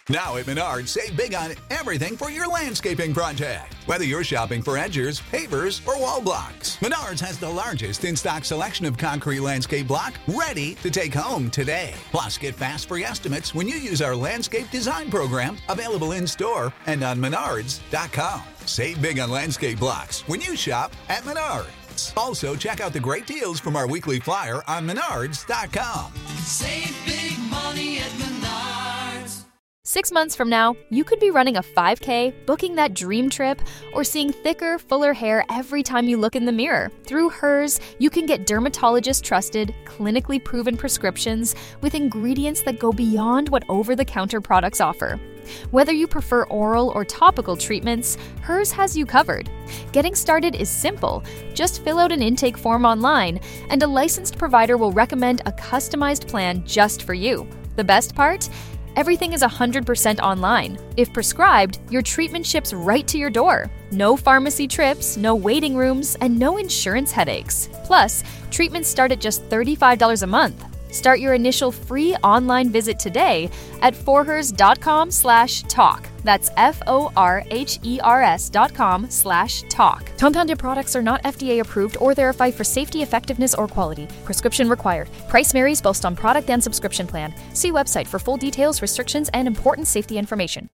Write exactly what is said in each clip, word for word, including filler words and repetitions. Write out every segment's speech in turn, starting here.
Now at Menards, save big on everything for your landscaping project. Whether you're shopping for edgers, pavers, or wall blocks, Menards has the largest in-stock selection of concrete landscape block ready to take home today. Plus, get fast free estimates when you use our landscape design program, available in-store and on menards dot com. Save big on landscape blocks when you shop at Menards. Also, check out the great deals from our weekly flyer on menards dot com. Save big money at Menards. Six months from now, you could be running a five K, booking that dream trip, or seeing thicker, fuller hair every time you look in the mirror. Through Hers, you can get dermatologist-trusted, clinically proven prescriptions with ingredients that go beyond what over-the-counter products offer. Whether you prefer oral or topical treatments, Hers has you covered. Getting started is simple. Just fill out an intake form online, and a licensed provider will recommend a customized plan just for you. The best part? Everything is one hundred percent online. If prescribed, your treatment ships right to your door. No pharmacy trips, no waiting rooms, and no insurance headaches. Plus, treatments start at just thirty-five dollars a month. Start your initial free online visit today at forhers dot com slash talk. That's F O R H E R S dot com slash talk. Compounded products are not F D A approved or verified for safety, effectiveness, or quality. Prescription required. Price varies based on product and subscription plan. See website for full details, restrictions, and important safety information.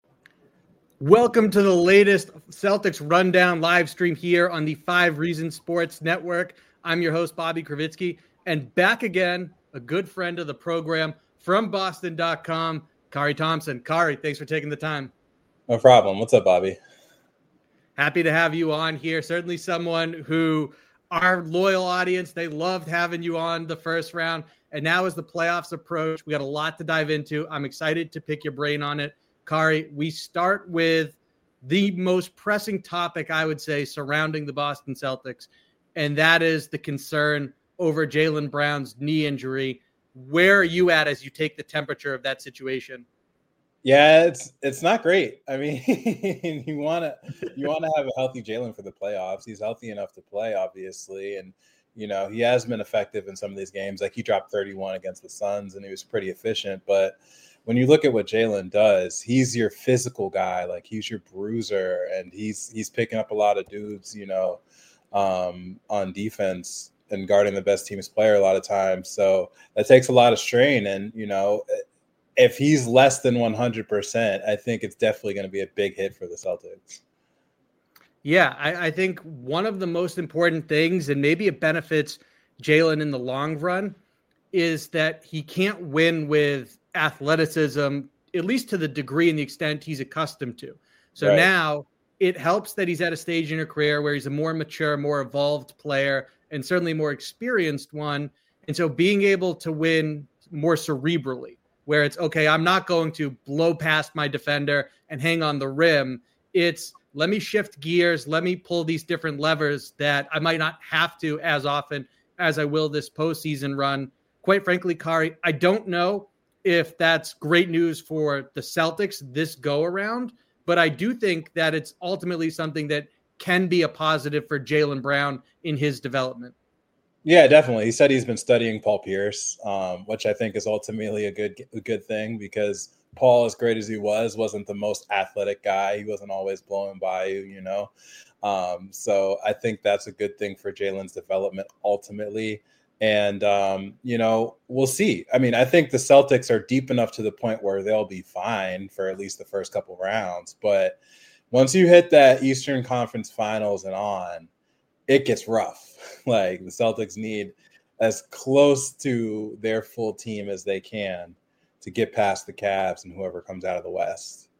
Welcome to the latest Celtics Rundown live stream here on the Five Reasons Sports Network. I'm your host, Bobby Kravitsky, and back again, a good friend of the program from Boston dot com, Kari Thompson. Kari, thanks for taking the time. No problem. What's up, Bobby? Happy to have you on here. Certainly someone who our loyal audience, they loved having you on the first round. And now as the playoffs approach, we got a lot to dive into. I'm excited to pick your brain on it. Kari, we start with the most pressing topic, I would say, surrounding the Boston Celtics, and that is the concern over Jaylen Brown's knee injury. Where are you at as you take the temperature of that situation? Yeah, it's it's not great. I mean, you want to you want to have a healthy Jaylen for the playoffs. He's healthy enough to play, obviously, and you know he has been effective in some of these games. Like he dropped thirty-one against the Suns, and he was pretty efficient. But when you look at what Jaylen does, he's your physical guy. Like he's your bruiser, and he's he's picking up a lot of dudes, you know, um, on defense and guarding the best team's player a lot of times. So that takes a lot of strain. And, you know, if he's less than one hundred percent, I think it's definitely going to be a big hit for the Celtics. Yeah, I, I think one of the most important things, and maybe it benefits Jaylen in the long run, is that he can't win with athleticism, at least to the degree and the extent he's accustomed to. So right. Now it helps that he's at a stage in a career where he's a more mature, more evolved player, and certainly more experienced one. And so being able to win more cerebrally, where it's, okay, I'm not going to blow past my defender and hang on the rim. It's, let me shift gears. Let me pull these different levers that I might not have to as often as I will this postseason run. Quite frankly, Kari, I don't know if that's great news for the Celtics this go around, but I do think that it's ultimately something that can be a positive for Jaylen Brown in his development. Yeah, definitely. He said he's been studying Paul Pierce, um, which I think is ultimately a good a good thing because Paul, as great as he was, wasn't the most athletic guy. He wasn't always blowing by you, you know. Um, so I think that's a good thing for Jaylen's development ultimately. And, um, you know, we'll see. I mean, I think the Celtics are deep enough to the point where they'll be fine for at least the first couple rounds. But once you hit that Eastern Conference Finals and on, it gets rough. Like the Celtics need as close to their full team as they can to get past the Cavs and whoever comes out of the West.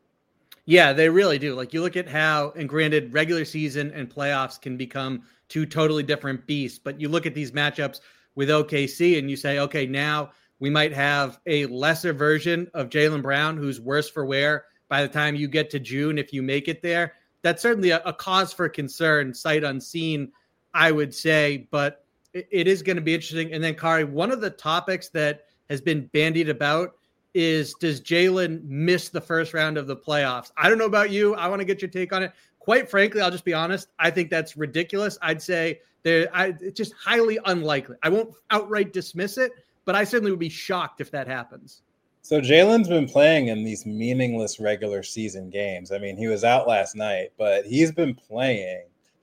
Yeah, they really do. Like you look at how, and granted, regular season and playoffs can become two totally different beasts, but you look at these matchups with O K C and you say, okay, now we might have a lesser version of Jaylen Brown who's worse for wear by the time you get to June, if you make it there. That's certainly a, a cause for concern, sight unseen, I would say, but it, it is going to be interesting. And then, Kari, one of the topics that has been bandied about is, does Jaylen miss the first round of the playoffs? I don't know about you. I want to get your take on it. Quite frankly, I'll just be honest. I think that's ridiculous. I'd say there, I, it's just highly unlikely. I won't outright dismiss it, but I certainly would be shocked if that happens. So Jalen's been playing in these meaningless regular season games. I mean, he was out last night, but he's been playing.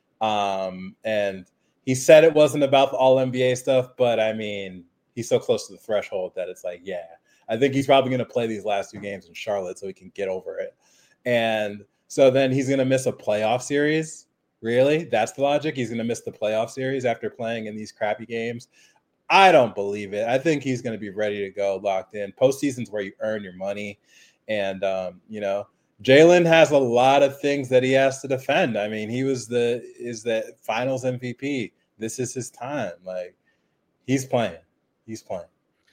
Um, and he said it wasn't about the all N B A stuff, but I mean, he's so close to the threshold that it's like, yeah, I think he's probably going to play these last two games in Charlotte so he can get over it. And so then he's going to miss a playoff series. Really? That's the logic? He's going to miss the playoff series after playing in these crappy games? I don't believe it. I think he's going to be ready to go, locked in. Postseason's where you earn your money. And, um, you know, Jalen has a lot of things that he has to defend. I mean, he was the is the finals M V P. This is his time. Like, he's playing. He's playing.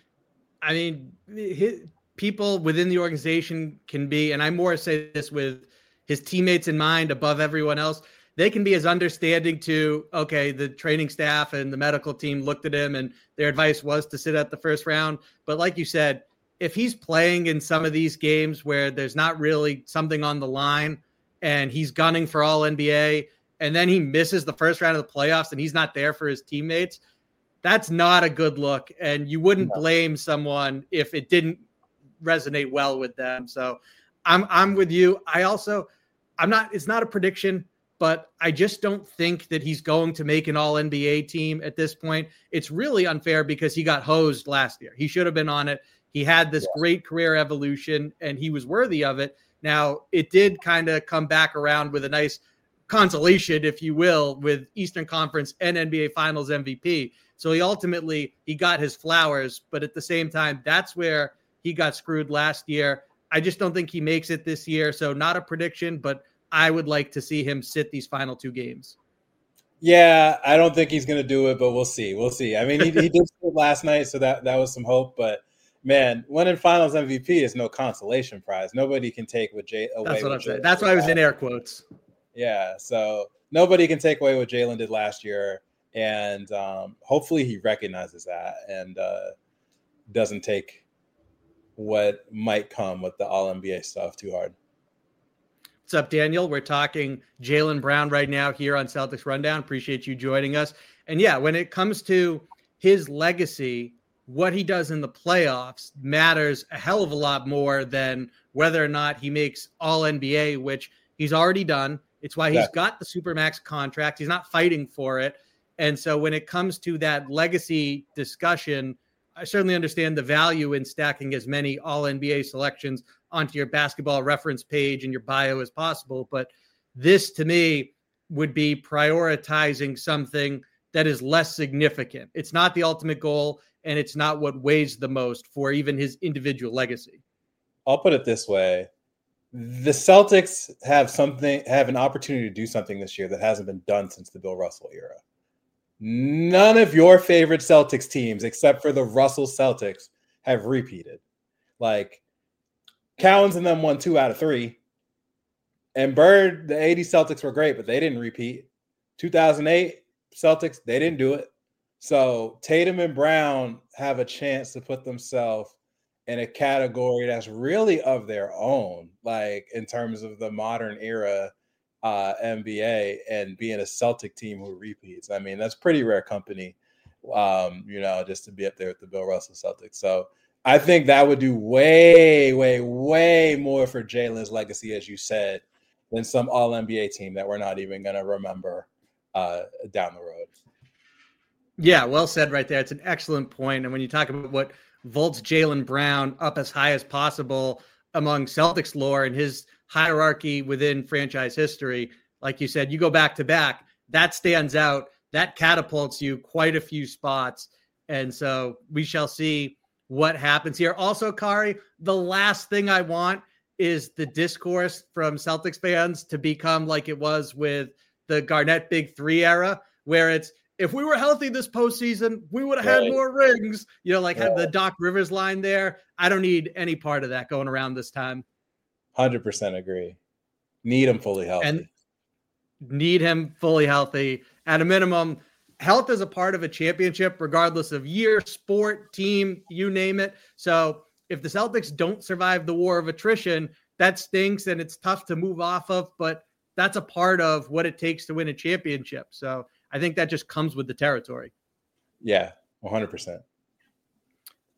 I mean, his, people within the organization can be, and I more say this with his teammates in mind above everyone else, they can be as understanding to, okay, the training staff and the medical team looked at him and their advice was to sit at the first round. But like you said, if he's playing in some of these games where there's not really something on the line and he's gunning for all N B A and then he misses the first round of the playoffs and he's not there for his teammates, that's not a good look. And you wouldn't no. blame someone if it didn't resonate well with them. So I'm, I'm with you. I also, I'm not, it's not a prediction, but I just don't think that he's going to make an all N B A team at this point. It's really unfair because he got hosed last year. He should have been on it. He had this yeah. great career evolution and he was worthy of it. Now, it did kind of come back around with a nice consolation, if you will, with Eastern Conference and N B A Finals M V P. So he ultimately, he got his flowers, but at the same time, that's where he got screwed last year. I just don't think he makes it this year. So not a prediction, but I would like to see him sit these final two games. Yeah, I don't think he's going to do it, but we'll see. We'll see. I mean, he, he did it last night, so that, that was some hope. But, man, winning Finals M V P is no consolation prize. Nobody can take what Jay away. That's what I'm Jalen saying. That's why I was in air quotes. Yeah, so nobody can take away what Jalen did last year, and um, hopefully he recognizes that and uh, doesn't take what might come with the all N B A stuff too hard. What's up, Daniel? We're talking Jaylen Brown right now here on Celtics Rundown. Appreciate you joining us. And yeah, when it comes to his legacy, what he does in the playoffs matters a hell of a lot more than whether or not he makes all N B A, which he's already done. It's why he's yeah. got the Supermax contract. He's not fighting for it. And so when it comes to that legacy discussion, I certainly understand the value in stacking as many all N B A selections onto your basketball reference page and your bio as possible. But this, to me, would be prioritizing something that is less significant. It's not the ultimate goal, and it's not what weighs the most for even his individual legacy. I'll put it this way. The Celtics have something, have an opportunity to do something this year that hasn't been done since the Bill Russell era. None of your favorite Celtics teams, except for the Russell Celtics, have repeated. Like, Cowens and them won two out of three. And Bird, the eighties Celtics were great, but they didn't repeat. two thousand eight Celtics, they didn't do it. So Tatum and Brown have a chance to put themselves in a category that's really of their own, like in terms of the modern era uh, N B A and being a Celtic team who repeats. I mean, that's pretty rare company, um, you know, just to be up there with the Bill Russell Celtics. So I think that would do way, way, way more for Jalen's legacy, as you said, than some all N B A team that we're not even going to remember uh, down the road. Yeah, well said right there. It's an excellent point. And when you talk about what vaults Jaylen Brown up as high as possible among Celtics lore and his hierarchy within franchise history, like you said, you go back to back, that stands out. That catapults you quite a few spots. And so we shall see what happens here. Also, Kari, the last thing I want is the discourse from Celtics fans to become like it was with the Garnett Big Three era, where it's, if we were healthy this postseason, we would have right. had more rings. You know, like right. had the Doc Rivers line there. I don't need any part of that going around this time. one hundred percent agree. Need him fully healthy. And need him fully healthy. At a minimum, health is a part of a championship, regardless of year, sport, team, you name it. So if the Celtics don't survive the war of attrition, that stinks and it's tough to move off of, but that's a part of what it takes to win a championship. So I think that just comes with the territory. Yeah, one hundred percent.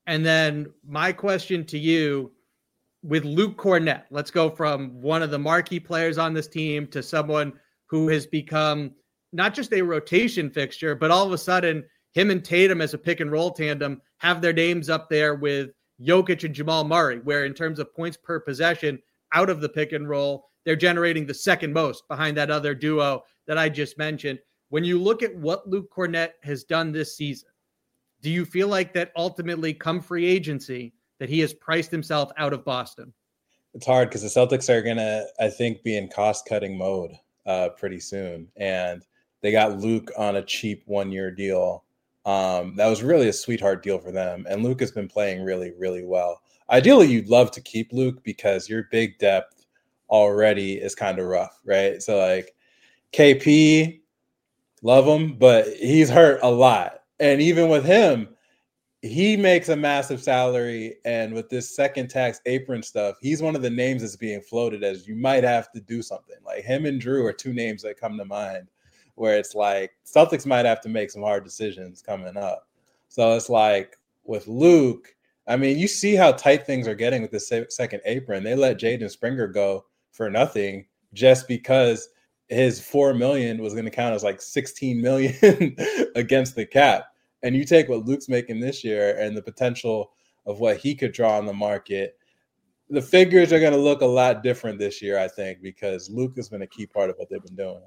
And then my question to you, with Luke Kornet, let's go from one of the marquee players on this team to someone who has become not just a rotation fixture, but all of a sudden him and Tatum as a pick and roll tandem have their names up there with Jokic and Jamal Murray, where in terms of points per possession out of the pick and roll, they're generating the second most behind that other duo that I just mentioned. When you look at what Luke Kornet has done this season, do you feel like that ultimately come free agency that he has priced himself out of Boston? It's hard because the Celtics are going to, I think, be in cost-cutting mode uh, pretty soon. And they got Luke on a cheap one-year deal. Um, that was really a sweetheart deal for them. And Luke has been playing really, really well. Ideally, you'd love to keep Luke because your big depth already is kind of rough, right? So, like, K P, love him, but he's hurt a lot. And even with him, he makes a massive salary. And with this second tax apron stuff, he's one of the names that's being floated as you might have to do something. Like him and Drew are two names that come to mind where it's like Celtics might have to make some hard decisions coming up. So it's like with Luke, I mean, you see how tight things are getting with the second apron. They let Jaden Springer go for nothing just because his four million was going to count as like sixteen million against the cap. And you take what Luke's making this year and the potential of what he could draw on the market, the figures are going to look a lot different this year, I think, because Luke has been a key part of what they've been doing.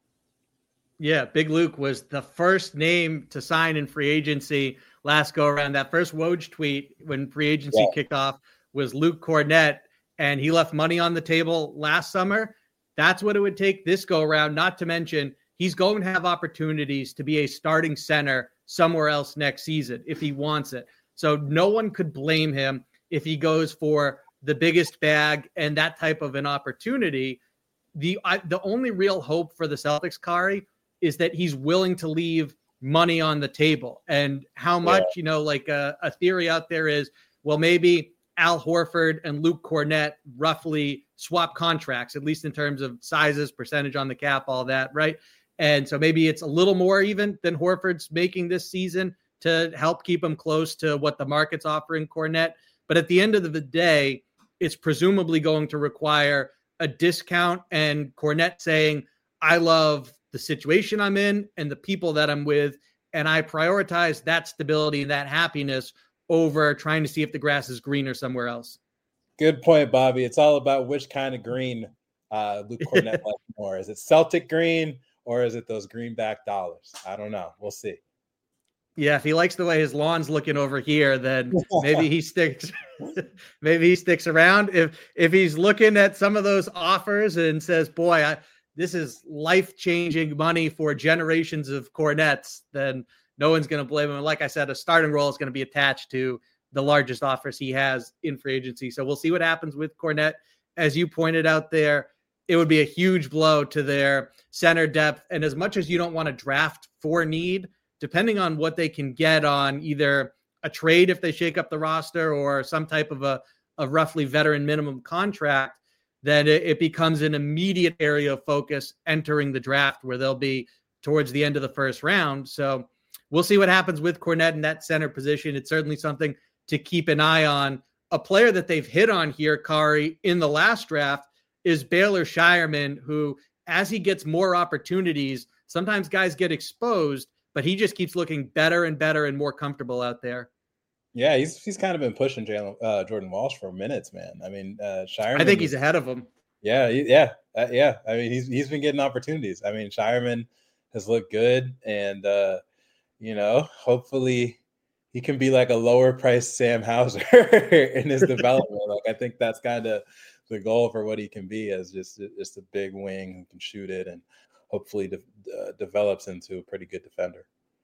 Yeah, Big Luke was the first name to sign in free agency last go around. That first Woj tweet when free agency yeah. kicked off was Luke Kornet, and he left money on the table last summer. That's what it would take this go around, not to mention he's going to have opportunities to be a starting center somewhere else next season if he wants it. So no one could blame him if he goes for the biggest bag and that type of an opportunity. The I, the only real hope for the Celtics, Kari, is that he's willing to leave money on the table. And how much, yeah. you know, like a, a theory out there is, well, maybe Al Horford and Luke Kornet roughly swap contracts, at least in terms of sizes, percentage on the cap, all that, right? And so maybe it's a little more even than Horford's making this season to help keep him close to what the market's offering Kornet. But at the end of the day, it's presumably going to require a discount and Kornet saying, I love the situation I'm in and the people that I'm with, and I prioritize that stability and that happiness over trying to see if the grass is greener somewhere else. Good point, Bobby. It's all about which kind of green uh, Luke Kornet likes more. Is it Celtic green or is it those greenback dollars? I don't know. We'll see. Yeah, if he likes the way his lawn's looking over here, then maybe he sticks. maybe he sticks around. If if he's looking at some of those offers and says, "Boy, I, this is life-changing money for generations of Kornets," then no one's going to blame him. Like I said, a starting role is going to be attached to the largest offers he has in free agency. So we'll see what happens with Kornet. As you pointed out there, it would be a huge blow to their center depth. And as much as you don't want to draft for need, depending on what they can get on either a trade if they shake up the roster or some type of a, a roughly veteran minimum contract, then it, it becomes an immediate area of focus entering the draft where they'll be towards the end of the first round. So we'll see what happens with Kornet in that center position. It's certainly something to keep an eye on. A player that they've hit on here, Kari, in the last draft is Baylor Shireman, who, as he gets more opportunities, sometimes guys get exposed, but he just keeps looking better and better and more comfortable out there. Yeah, he's he's kind of been pushing Jalen, uh, Jordan Walsh for minutes, man. I mean, uh, Shireman. I think he's ahead of him. Yeah, yeah, uh, yeah. I mean, he's he's been getting opportunities. I mean, Shireman has looked good, and uh, you know, hopefully he can be like a lower priced Sam Hauser in his development. Like, I think that's kind of the goal for what he can be as just just a big wing who can shoot it and hopefully de- uh, develops into a pretty good defender.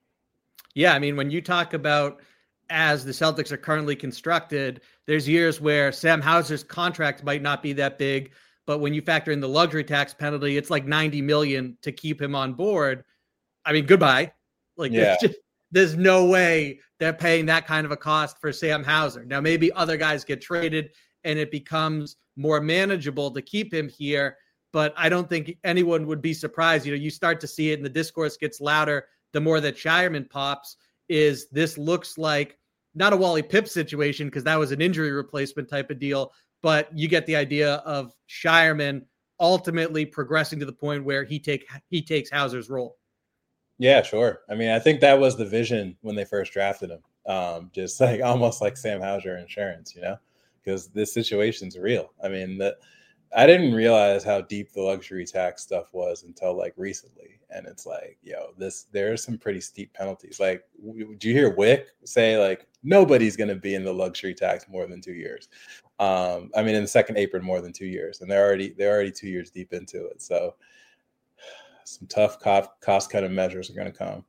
Yeah, I mean, when you talk about as the Celtics are currently constructed, there's years where Sam Hauser's contract might not be that big, but when you factor in the luxury tax penalty, it's like ninety million to keep him on board. I mean, goodbye. Like, yeah. there's, just, there's no way they're paying that kind of a cost for Sam Hauser. Now, maybe other guys get traded and it becomes more manageable to keep him here, but I don't think anyone would be surprised. You know, you start to see it and the discourse gets louder the more that Shireman pops, is this looks like not a Wally Pipp situation because that was an injury replacement type of deal, but you get the idea of Scheierman ultimately progressing to the point where he take he takes Hauser's role. Yeah, sure. I mean, I think that was the vision when they first drafted him. Um, just like almost like Sam Hauser insurance, you know, because this situation's real. I mean, the, I didn't realize how deep the luxury tax stuff was until like recently. And it's like, yo, this, there are some pretty steep penalties. Like, do you hear Wick say like, nobody's going to be in the luxury tax more than two years. Um, I mean, in the second apron more than two years. And they're already, they're already two years deep into it. So some tough cost, cost cutting measures are going to come.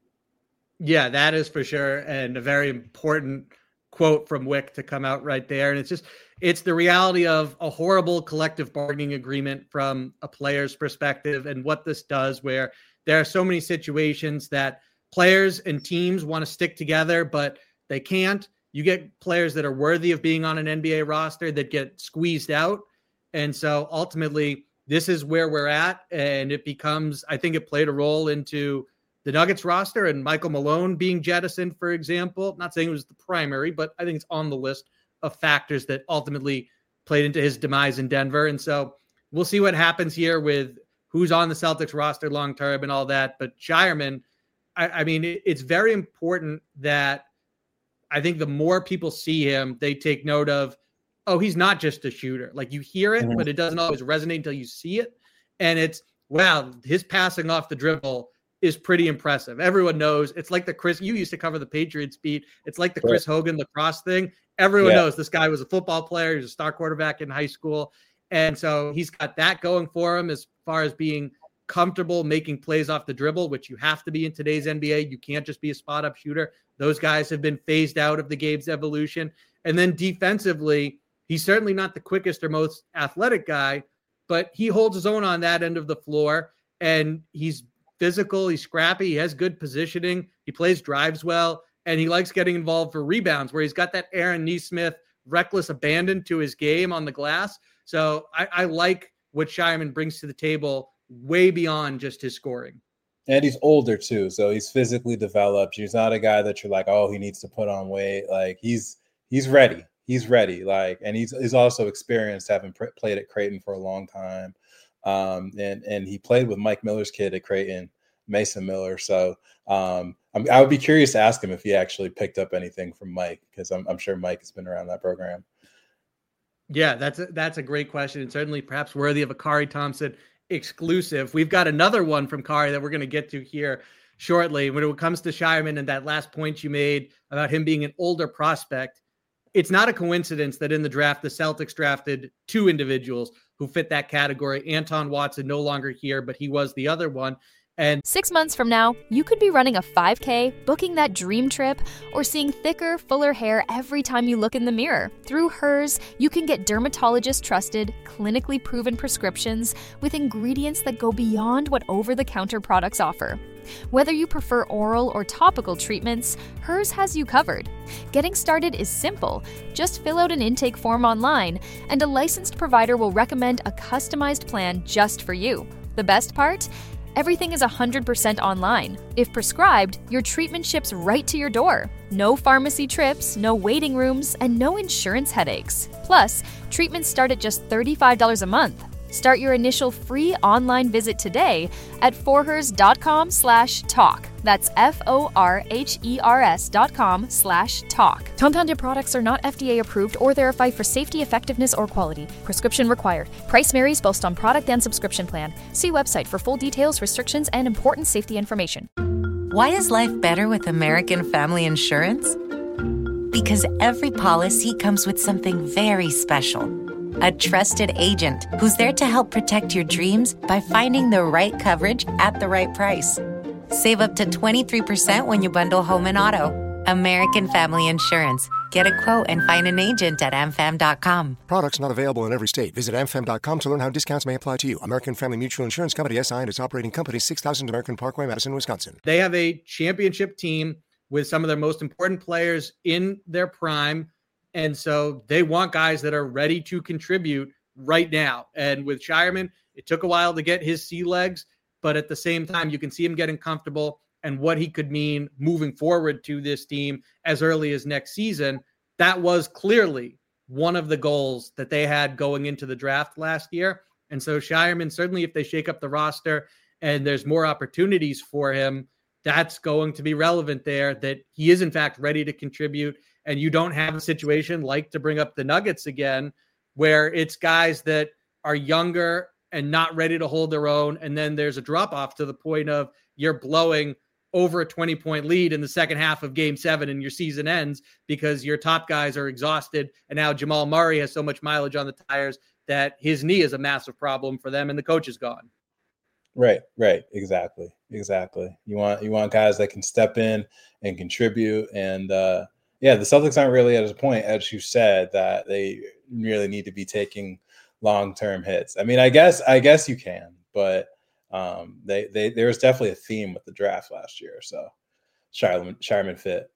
Yeah, that is for sure. And a very important quote from Wick to come out right there. And it's just, it's the reality of a horrible collective bargaining agreement from a player's perspective and what this does, where there are so many situations that players and teams want to stick together, but they can't. You get players that are worthy of being on an N B A roster that get squeezed out. And so ultimately, this is where we're at. And it becomes, I think it played a role into the Nuggets roster and Michael Malone being jettisoned, for example. Not saying it was the primary, but I think it's on the list of factors that ultimately played into his demise in Denver. And so we'll see what happens here with who's on the Celtics roster long-term and all that. But Scheierman, I, I mean, it, it's very important that I think the more people see him, they take note of, oh, he's not just a shooter. Like you hear it, mm-hmm. but it doesn't always resonate until you see it. And it's, wow, his passing off the dribble is pretty impressive. Everyone knows it's like the Chris, you used to cover the Patriots beat. It's like the Chris Hogan lacrosse thing. Everyone yeah. knows this guy was a football player. He was a star quarterback in high school. And so he's got that going for him as far as being comfortable making plays off the dribble, which you have to be in today's N B A. You can't just be a spot up shooter. Those guys have been phased out of the game's evolution. And then defensively, he's certainly not the quickest or most athletic guy, but he holds his own on that end of the floor. And he's physical, he's scrappy, he has good positioning, he plays drives well, and he likes getting involved for rebounds, where he's got that Aaron Nesmith reckless abandon to his game on the glass. So I, I like what Scheierman brings to the table way beyond just his scoring. And he's older too, so he's physically developed. He's not a guy that you're like, oh, he needs to put on weight. Like he's he's ready. He's ready. Like, and he's he's also experienced, having pr- played at Creighton for a long time. Um, and, and he played with Mike Miller's kid at Creighton, Mason Miller. So um, I'm, I would be curious to ask him if he actually picked up anything from Mike, because I'm, I'm sure Mike has been around that program. Yeah, that's a, that's a great question, and certainly perhaps worthy of a Kari Thompson exclusive. We've got another one from Kari that we're going to get to here shortly. When it comes to Scheierman and that last point you made about him being an older prospect, it's not a coincidence that in the draft, the Celtics drafted two individuals who fit that category. Anton Watson, no longer here, but he was the other one. And six months from now, you could be running a five K, booking that dream trip, or seeing thicker, fuller hair every time you look in the mirror. Through Hers, you can get dermatologist-trusted, clinically proven prescriptions with ingredients that go beyond what over-the-counter products offer. Whether you prefer oral or topical treatments, Hers has you covered. Getting started is simple. Just fill out an intake form online, and a licensed provider will recommend a customized plan just for you. The best part? Everything is one hundred percent online. If prescribed, your treatment ships right to your door. No pharmacy trips, no waiting rooms, and no insurance headaches. Plus, treatments start at just thirty-five dollars a month. Start your initial free online visit today at forhers.com slash talk. That's F-O-R-H-E-R-S dot com slash talk. Compounded products are not F D A approved or verified for safety, effectiveness, or quality. Prescription required. Price varies based on product and subscription plan. See website for full details, restrictions, and important safety information. Why is life better with American Family Insurance? Because every policy comes with something very special. A trusted agent who's there to help protect your dreams by finding the right coverage at the right price. Save up to twenty-three percent when you bundle home and auto. American Family Insurance. Get a quote and find an agent at a m fam dot com. Products not available in every state. Visit a m fam dot com to learn how discounts may apply to you. American Family Mutual Insurance Company, S I and its operating company, six thousand American Parkway, Madison, Wisconsin. They have a championship team with some of their most important players in their prime. And so they want guys that are ready to contribute right now. And with Scheierman, it took a while to get his sea legs, but at the same time, you can see him getting comfortable. and what he could mean moving forward to this team as early as next season, that was clearly one of the goals that they had going into the draft last year. And so Scheierman, certainly if they shake up the roster and there's more opportunities for him, that's going to be relevant there, that he is in fact ready to contribute. And you don't have a situation like, to bring up the Nuggets again, where it's guys that are younger and not ready to hold their own. And then there's a drop off to the point of you're blowing over a twenty point lead in the second half of game seven and your season ends because your top guys are exhausted. And now Jamal Murray has so much mileage on the tires that his knee is a massive problem for them and the coach is gone. Right, right. Exactly. Exactly. You want, you want guys that can step in and contribute. And uh, yeah, the Celtics aren't really at a point, as you said, that they really need to be taking long-term hits. I mean, I guess, I guess you can, but um, they, they, there was definitely a theme with the draft last year. So Scheierman, Scheierman fit.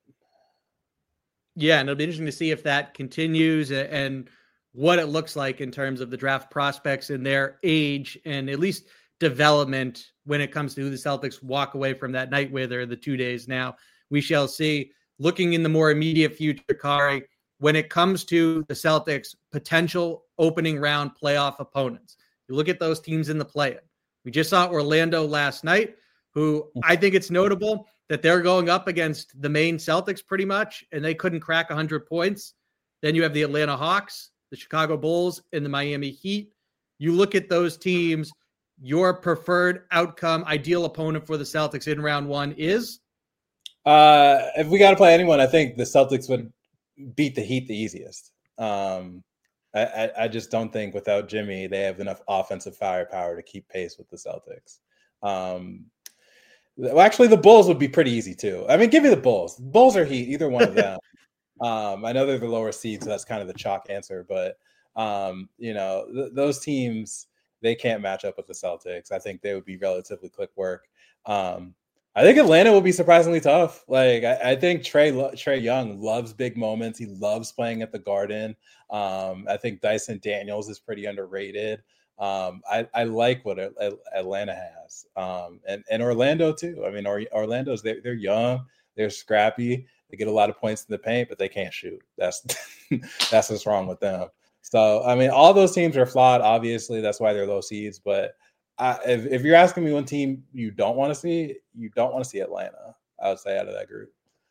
Yeah. And it'll be interesting to see if that continues and what it looks like in terms of the draft prospects and their age and at least development when it comes to who the Celtics walk away from that night with, or the two days now. We shall see. Looking in the more immediate future, Kari, when it comes to the Celtics' potential opening round playoff opponents, you look at those teams in the play-in. We just saw Orlando last night, who I think it's notable that they're going up against the main Celtics pretty much, and they couldn't crack one hundred points. Then you have the Atlanta Hawks, the Chicago Bulls, and the Miami Heat. You look at those teams, your preferred outcome, ideal opponent for the Celtics in round one is? Uh, if we got to play anyone, I think the Celtics would beat the Heat the easiest. Um, I, I, I just don't think without Jimmy, they have enough offensive firepower to keep pace with the Celtics. Um, well, actually, the Bulls would be pretty easy too. I mean, give me the Bulls. Bulls or Heat, either one of them. um, I know they're the lower seed, so that's kind of the chalk answer. But, um, you know, th- those teams, they can't match up with the Celtics. I think they would be relatively quick work. Um, I think Atlanta will be surprisingly tough. Like I, I think Trey Trey Young loves big moments. He loves playing at the Garden. Um, I think Dyson Daniels is pretty underrated. Um, I, I like what Atlanta has, um, and and Orlando too. I mean, Orlando's they're, they're young, they're scrappy, they get a lot of points in the paint, but they can't shoot. That's that's what's wrong with them. So I mean, all those teams are flawed. Obviously, that's why they're low seeds, but. I, if, if you're asking me one team you don't want to see, you don't want to see Atlanta, I would say, out of that group.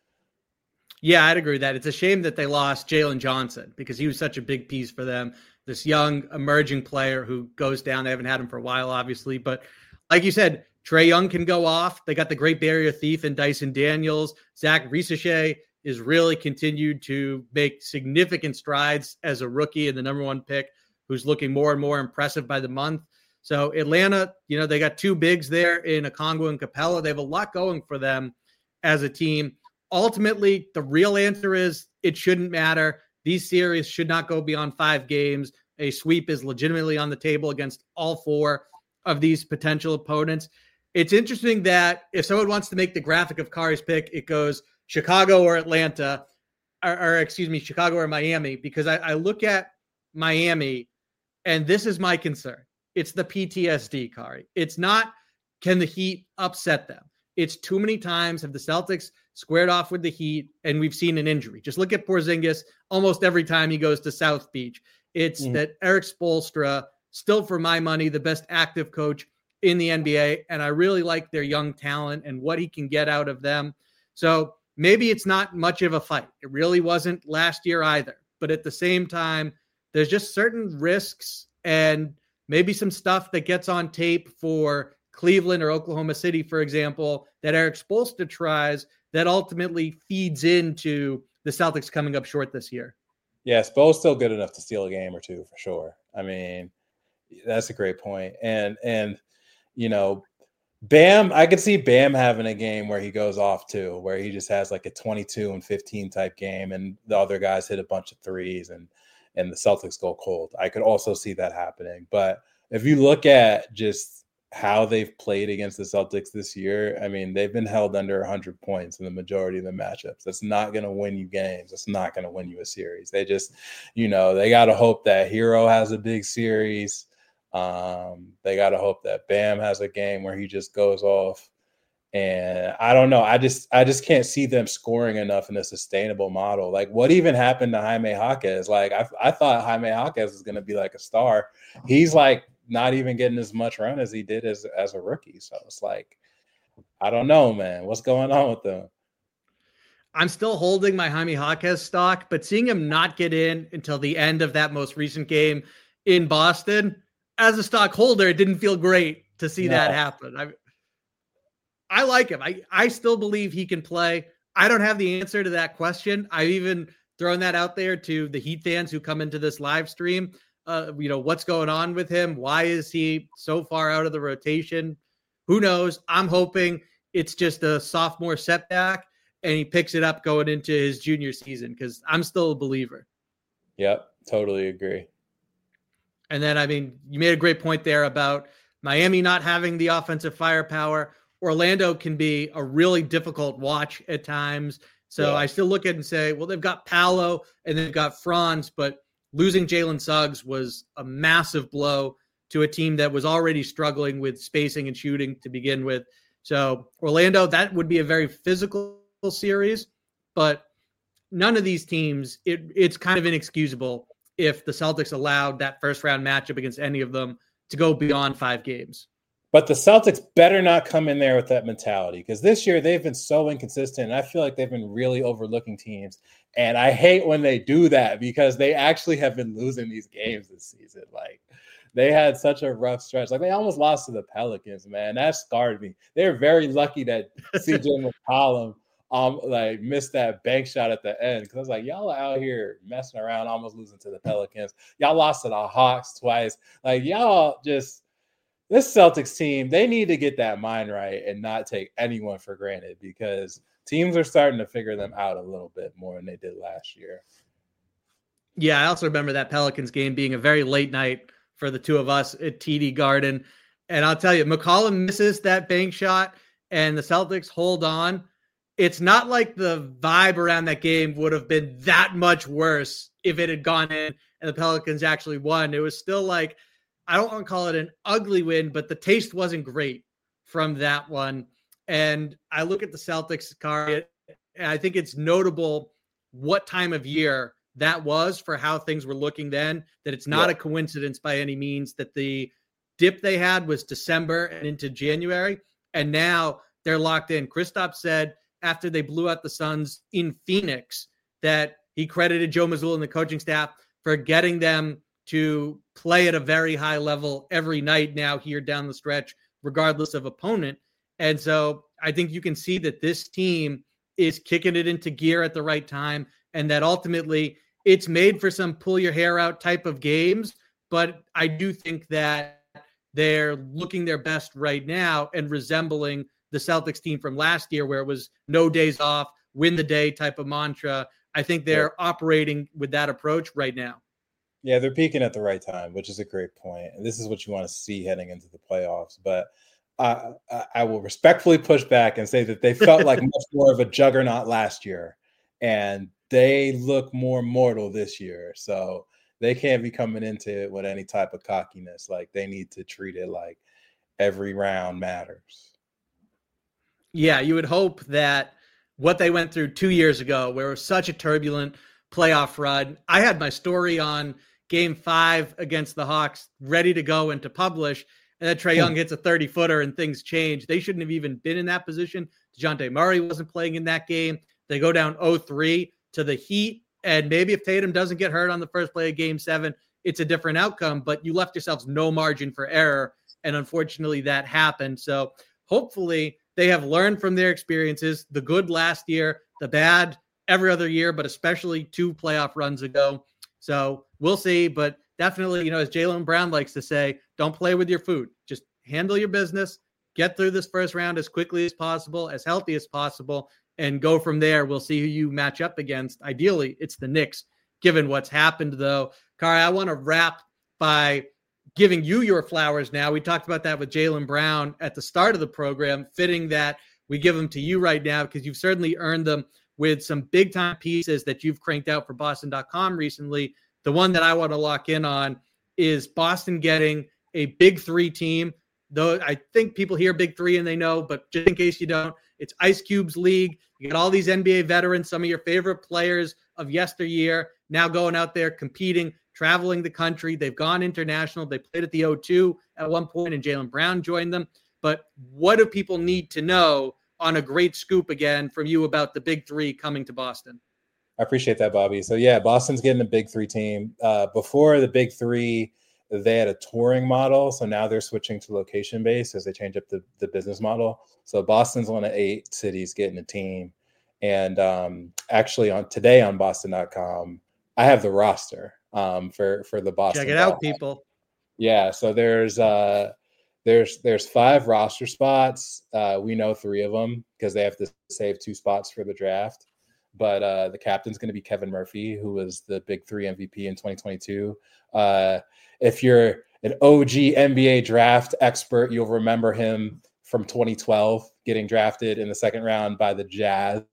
Yeah, I'd agree with that. It's a shame that they lost Jalen Johnson because he was such a big piece for them. This young emerging player who goes down. They haven't had him for a while, obviously. But like you said, Trey Young can go off. They got the great barrier thief in Dyson Daniels. Zach Risache is really continued to make significant strides as a rookie and the number one pick who's looking more and more impressive by the month. So Atlanta, you know, they got two bigs there in Okongwu and Capella. They have a lot going for them as a team. Ultimately, the real answer is it shouldn't matter. These series should not go beyond five games. A sweep is legitimately on the table against all four of these potential opponents. It's interesting that if someone wants to make the graphic of Kari's pick, it goes Chicago or Atlanta, or, or excuse me, Chicago or Miami, because I, I look at Miami, and this is my concern. It's the P T S D, Kari. It's not, can the Heat upset them? It's too many times have the Celtics squared off with the Heat, and we've seen an injury. Just look at Porzingis almost every time he goes to South Beach. It's mm-hmm. that Eric Spoelstra, still for my money, the best active coach in the N B A, and I really like their young talent and what he can get out of them. So maybe it's not much of a fight. It really wasn't last year either. But at the same time, there's just certain risks and maybe some stuff that gets on tape for Cleveland or Oklahoma City, for example, that Eric Spoelstra tries that ultimately feeds into the Celtics coming up short this year. Yeah, Spo's still good enough to steal a game or two for sure. I mean, that's a great point. And, and you know, Bam, I could see Bam having a game where he goes off too, where he just has like a twenty-two and fifteen type game and the other guys hit a bunch of threes and and the Celtics go cold. I could also see that happening. But if you look at just how they've played against the Celtics this year, I mean, they've been held under one hundred points in the majority of the matchups. That's not going to win you games. That's not going to win you a series. They just, you know, they got to hope that Hero has a big series. Um, they got to hope that Bam has a game where he just goes off. And I don't know. I just I just can't see them scoring enough in a sustainable model. Like, what even happened to Jaime Jaquez? Like, I I thought Jaime Jaquez was going to be like a star. He's like not even getting as much run as he did as as a rookie. So it's like, I don't know, man. What's going on with them? I'm still holding my Jaime Jaquez stock, but seeing him not get in until the end of that most recent game in Boston, as a stockholder, it didn't feel great to see no. that happen. I I like him. I, I still believe he can play. I don't have the answer to that question. I've even thrown that out there to the Heat fans who come into this live stream. Uh, you know, what's going on with him? Why is he so far out of the rotation? Who knows? I'm hoping it's just a sophomore setback and he picks it up going into his junior season, because I'm still a believer. Yep, totally agree. And then, I mean, you made a great point there about Miami not having the offensive firepower. Orlando can be a really difficult watch at times. So yeah. I still look at it and say, well, they've got Paolo and they've got Franz, but losing Jalen Suggs was a massive blow to a team that was already struggling with spacing and shooting to begin with. So Orlando, that would be a very physical series, but none of these teams, it, it's kind of inexcusable if the Celtics allowed that first round matchup against any of them to go beyond five games. But the Celtics better not come in there with that mentality, because this year they've been so inconsistent, and I feel like they've been really overlooking teams. And I hate when they do that, because they actually have been losing these games this season. Like, they had such a rough stretch. Like, they almost lost to the Pelicans, man. That scarred me. They're very lucky that C J McCollum um like missed that bank shot at the end, because I was like, y'all are out here messing around, almost losing to the Pelicans. Y'all lost to the Hawks twice. Like, y'all just. This Celtics team, they need to get that mind right and not take anyone for granted, because teams are starting to figure them out a little bit more than they did last year. Yeah, I also remember that Pelicans game being a very late night for the two of us at T D Garden. And I'll tell you, McCollum misses that bank shot and the Celtics hold on. It's not like the vibe around that game would have been that much worse if it had gone in and the Pelicans actually won. It was still like, I don't want to call it an ugly win, but the taste wasn't great from that one. And I look at the Celtics card, and I think it's notable what time of year that was for how things were looking then, that it's not yeah. a coincidence by any means that the dip they had was December and into January. And now they're locked in. Kristaps said after they blew out the Suns in Phoenix that he credited Joe Mazzulla and the coaching staff for getting them to play at a very high level every night now here down the stretch, regardless of opponent. And so I think you can see that this team is kicking it into gear at the right time, and that ultimately it's made for some pull your hair out type of games. But I do think that they're looking their best right now and resembling the Celtics team from last year, where it was no days off, win the day type of mantra. I think they're yeah. operating with that approach right now. Yeah, they're peaking at the right time, which is a great point. And this is what you want to see heading into the playoffs. But uh, I will respectfully push back and say that they felt like much more of a juggernaut last year, and they look more mortal this year. So they can't be coming into it with any type of cockiness. Like, they need to treat it like every round matters. Yeah, you would hope that what they went through two years ago, where it was such a turbulent playoff run. I had my story on game five against the Hawks ready to go and to publish, and then Trae Young hits a thirty footer and things change. They shouldn't have even been in that position. DeJounte Murray wasn't playing in that game. They go down oh three to the Heat, and maybe if Tatum doesn't get hurt on the first play of game seven, it's a different outcome, but you left yourselves no margin for error, and unfortunately that happened. So hopefully they have learned from their experiences, the good last year, the bad every other year, but especially two playoff runs ago. So we'll see, but definitely, you know, as Jaylen Brown likes to say, don't play with your food. Just handle your business, get through this first round as quickly as possible, as healthy as possible, and go from there. We'll see who you match up against. Ideally, it's the Knicks, given what's happened, though. Kari, I want to wrap by giving you your flowers now. We talked about that with Jaylen Brown at the start of the program, fitting that we give them to you right now, because you've certainly earned them with some big time pieces that you've cranked out for Boston dot com recently. The one that I want to lock in on is Boston getting a big three team Though I think people hear Big Three and they know, but just in case you don't, it's Ice Cube's league. You got all these N B A veterans, some of your favorite players of yesteryear, now going out there competing, traveling the country. They've gone international. They played at the O two at one point, and Jaylen Brown joined them. But what do people need to know on a great scoop again from you about the Big Three coming to Boston? I appreciate that, Bobby. So, yeah, Boston's getting a Big Three team. Uh, before the Big Three, they had a touring model. So now they're switching to location-based as they change up the, the business model. So Boston's one of eight cities getting a team. And um, actually on today on Boston dot com, I have the roster um, for, for the Boston. Check it out, people. Yeah, so there's uh, there's there's five roster spots. Uh, we know three of them because they have to save two spots for the draft. But uh, the captain's going to be Kevin Murphy, who was the Big Three M V P in twenty twenty-two. Uh, if you're an O G N B A draft expert, you'll remember him from twenty twelve getting drafted in the second round by the Jazz.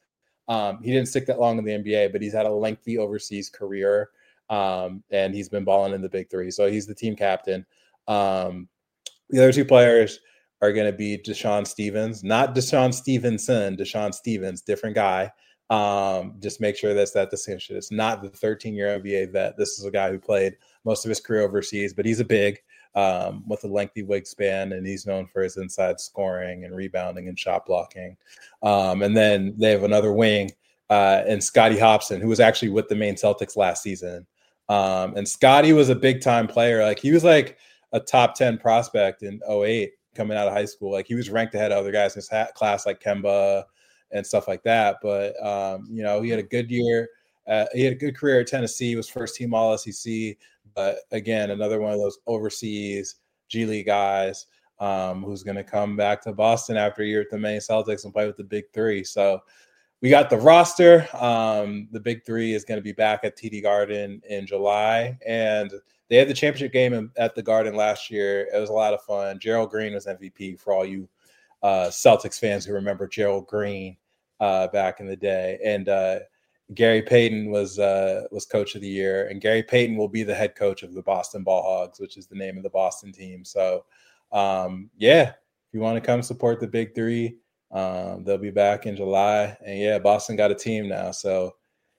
Um, he didn't stick that long in the N B A, but he's had a lengthy overseas career, um, and he's been balling in the Big Three. So he's the team captain. Um, the other two players are going to be Deshaun Stevens, not Deshaun Stevenson, Deshaun Stevens, different guy. Um, just make sure that's that distinction. It's not the thirteen-year N B A vet. This is a guy who played most of his career overseas, but he's a big um, with a lengthy wingspan, and he's known for his inside scoring and rebounding and shot blocking. Um, and then they have another wing uh, and Scotty Hobson, who was actually with the Maine Celtics last season. Um, and Scotty was a big-time player. Like he was like a top ten prospect in oh eight coming out of high school. Like he was ranked ahead of other guys in his ha- class like Kemba and stuff like that. But, um, you know, he had a good year. Uh, he had a good career at Tennessee. He was first team All S E C. But, again, another one of those overseas G League guys um, who's going to come back to Boston after a year at the Maine Celtics and play with the Big Three. So we got the roster. Um, the Big Three is going to be back at T D Garden in July. And they had the championship game at the Garden last year. It was a lot of fun. Gerald Green was M V P for all you uh, Celtics fans who remember Gerald Green uh, back in the day. And uh, Gary Payton was uh, was coach of the year. And Gary Payton will be the head coach of the Boston Ball Hogs, which is the name of the Boston team. So, um, yeah, if you want to come support the Big Three, um, they'll be back in July. And, yeah, Boston got a team now. So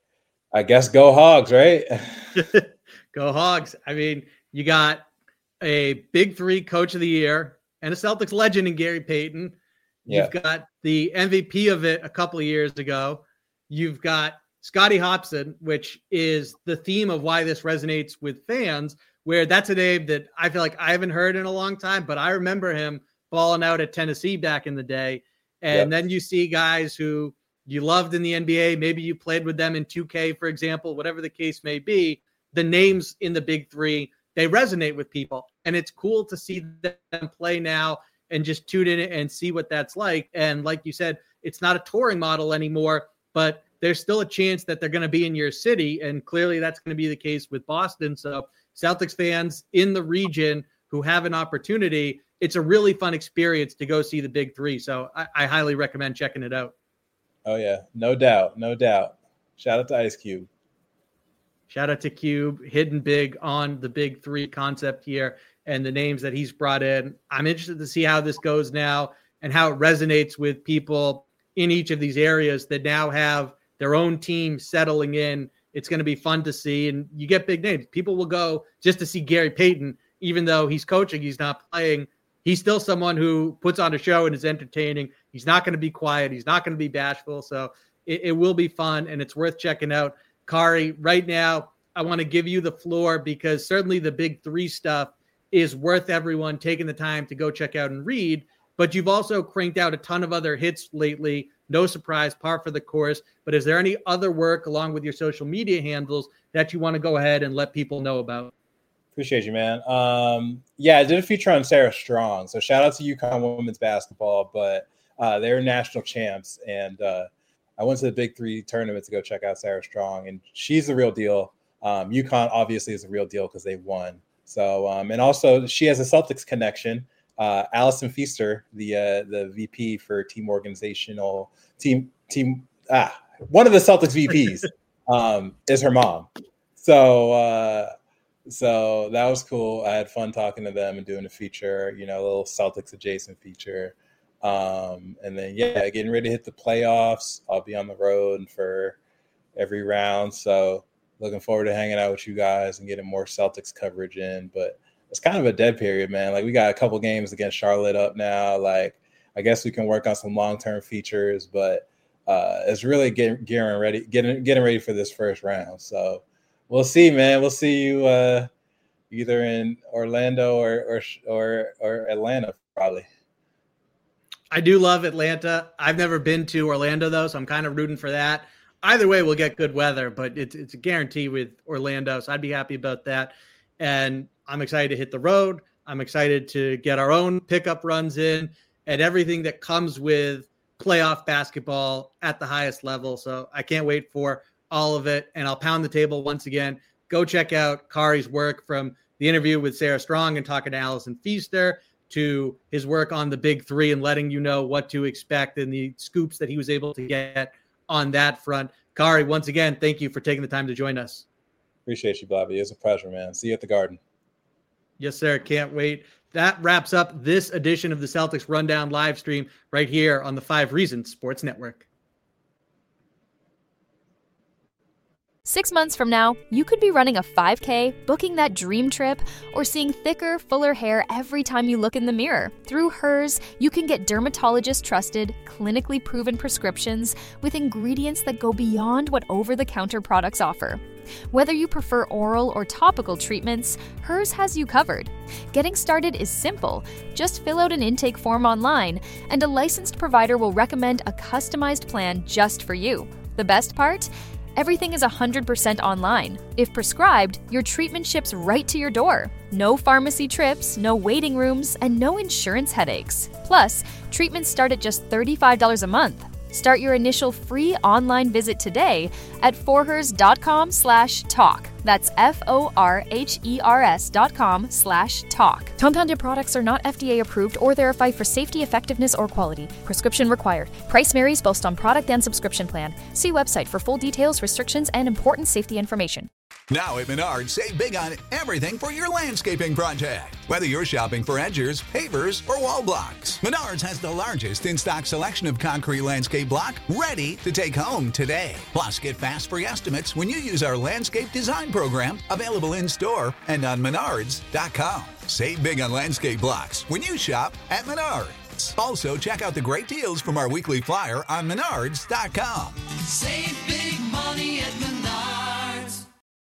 I guess go Hogs, right? Go Hogs. I mean, you got a Big Three coach of the year and a Celtics legend in Gary Payton. Yeah. You've got the M V P of it a couple of years ago. You've got Scotty Hobson, which is the theme of why this resonates with fans, where that's a name that I feel like I haven't heard in a long time, but I remember him balling out at Tennessee back in the day. And yep. Then you see guys who you loved in the N B A. Maybe you played with them in two K, for example, whatever the case may be. The names in the Big Three, they resonate with people. And it's cool to see them play now and just tune in and see what that's like. And like you said, it's not a touring model anymore, but there's still a chance that they're going to be in your city. And clearly that's going to be the case with Boston. So Celtics fans in the region who have an opportunity, it's a really fun experience to go see the Big Three. So I, I highly recommend checking it out. Oh, yeah, no doubt. No doubt. Shout out to Ice Cube. Shout out to Cube, hidden big on the Big Three concept here and the names that he's brought in. I'm interested to see how this goes now and how it resonates with people in each of these areas that now have their own team settling in. It's going to be fun to see. And you get big names. People will go just to see Gary Payton, even though he's coaching, he's not playing. He's still someone who puts on a show and is entertaining. He's not going to be quiet. He's not going to be bashful. So it, it will be fun, and it's worth checking out. Kari, right now, I want to give you the floor because certainly the Big Three stuff is worth everyone taking the time to go check out and read. But you've also cranked out a ton of other hits lately. No surprise, par for the course. But is there any other work along with your social media handles that you want to go ahead and let people know about? Appreciate you, man. Um, yeah, I did a feature on Sarah Strong. So shout out to UConn women's basketball, but uh, they're national champs. And uh, I went to the Big Three tournament to go check out Sarah Strong, and she's the real deal. Um, UConn obviously is a real deal because they won. So, um, and also she has a Celtics connection. Uh, Allison Feaster, the uh, the V P for team organizational team team ah one of the Celtics V Ps um, is her mom. So uh, so that was cool. I had fun talking to them and doing a feature, you know, a little Celtics adjacent feature. Um, and then, yeah, getting ready to hit the playoffs. I'll be on the road for every round. So looking forward to hanging out with you guys and getting more Celtics coverage in. But it's kind of a dead period, man. Like, we got a couple games against Charlotte up now. Like, I guess we can work on some long-term features, but uh, it's really getting, getting ready, getting, getting ready for this first round. So we'll see, man. We'll see you uh, either in Orlando or, or, or, or Atlanta, probably. I do love Atlanta. I've never been to Orlando, though, so I'm kind of rooting for that. Either way, we'll get good weather, but it's it's a guarantee with Orlando, so I'd be happy about that. And I'm excited to hit the road. I'm excited to get our own pickup runs in and everything that comes with playoff basketball at the highest level. So I can't wait for all of it, and I'll pound the table once again. Go check out Kari's work, from the interview with Sarah Strong and talking to Allison Feaster, to his work on the Big Three and letting you know what to expect and the scoops that he was able to get on that front. Kari, once again, thank you for taking the time to join us. Appreciate you, Bobby. It's a pleasure, man. See you at the Garden. Yes, sir. Can't wait. That wraps up this edition of the Celtics Rundown live stream right here on the Five Reasons Sports Network. Six months from now, you could be running a five K, booking that dream trip, or seeing thicker, fuller hair every time you look in the mirror. Through Hers, you can get dermatologist-trusted, clinically proven prescriptions with ingredients that go beyond what over-the-counter products offer. Whether you prefer oral or topical treatments, Hers has you covered. Getting started is simple. Just fill out an intake form online, and a licensed provider will recommend a customized plan just for you. The best part? Everything is one hundred percent online. If prescribed, your treatment ships right to your door. No pharmacy trips, no waiting rooms, and no insurance headaches. Plus, treatments start at just thirty-five dollars a month. Start your initial free online visit today at forhers.com slash talk. That's F-O-R-H-E-R-S dot com slash talk. Compounded products are not F D A approved or verified for safety, effectiveness, or quality. Prescription required. Price varies based on product and subscription plan. See website for full details, restrictions, and important safety information. Now at Menards, save big on everything for your landscaping project. Whether you're shopping for edgers, pavers, or wall blocks, Menards has the largest in-stock selection of concrete landscape block ready to take home today. Plus, get fast free estimates when you use our landscape design program, available in-store and on menards dot com. Save big on landscape blocks when you shop at Menards. Also, check out the great deals from our weekly flyer on menards dot com. Save big money at Menards.